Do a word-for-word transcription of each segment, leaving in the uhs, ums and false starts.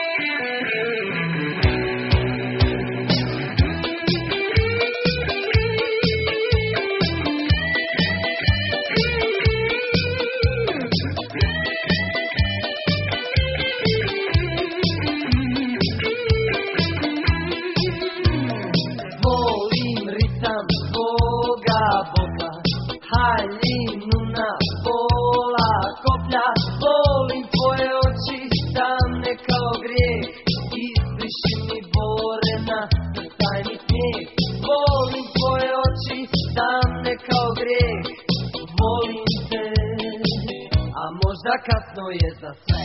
Haljinu na pola koplja, volim tvoje oči tamne kao grijeh, izbriši mi bore na crtaj mi snijeg. Volim tvoje oči tamne kao grijeh, volim te, a možda kasno je za sve.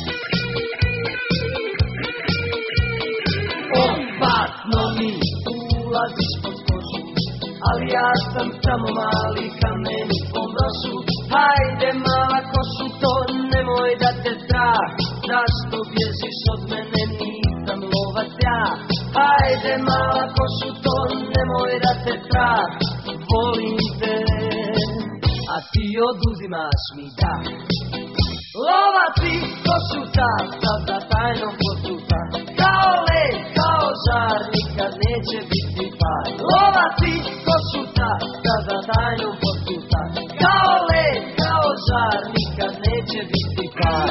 Opasno mi ulaziš pod kožu, ali ja sam samo mali kamen u tvom brošu. Hajde mala košu, to nemoj da te strah, zašto bježiš od mene, nisam lovac ja. Hajde mala košu, to nemoj da te strah, volim te, a ti oduzimaš mi dah. Lovac i košuta, sada tajnom posuta, kao led, kao žar, nikad neće biti par. Lovac i košuta, sada tajnom posuta, kao led, kao žar, nikad neće biti par.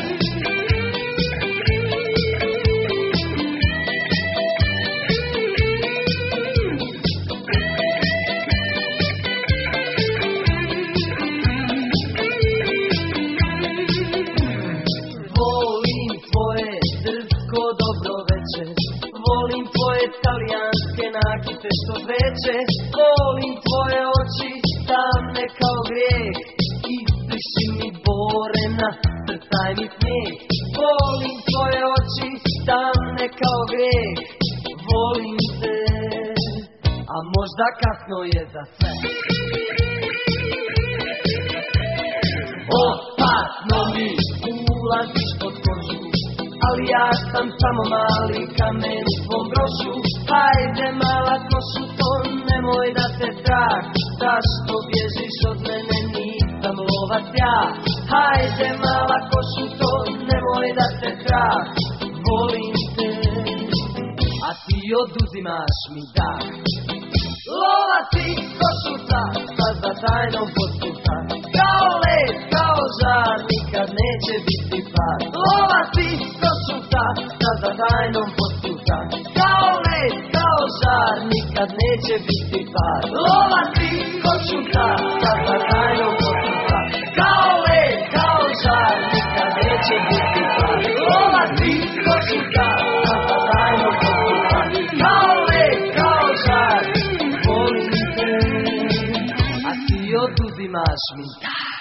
Volim tvoje talijanske nakite što veće, volim tvoje oči tamne kao grijeh, izbriši mi bore na crtaj mi snijeg. Volim tvoje oči tamne kao grijeh, volim te, a možda kasno je za sve. Opasno mi ulaziš pod kožu, ali ja sam samo mali kamen u tvom brošu. Hajde mala košu, to nemoj da te strah, zašto bježiš od mene, nisam lovac ja. Hajde mala košu, to nemoj da te strah, volim te, a ti oduzimaš mi dah. Lovac i košuta, sada tajnom posuta, kao led, kao žar, nikad neće biti par. Lovac i košuta, sada tajnom posuta, kao led, kao žar, nikad neće biti par. Lovac i košuta, sada tajnom posuta, kao led, kao žar, nikad neće biti par. Lovac i košuta, sada tajnom posuta, kao led, kao žar, volim te, a ti oduzimaš mi dah.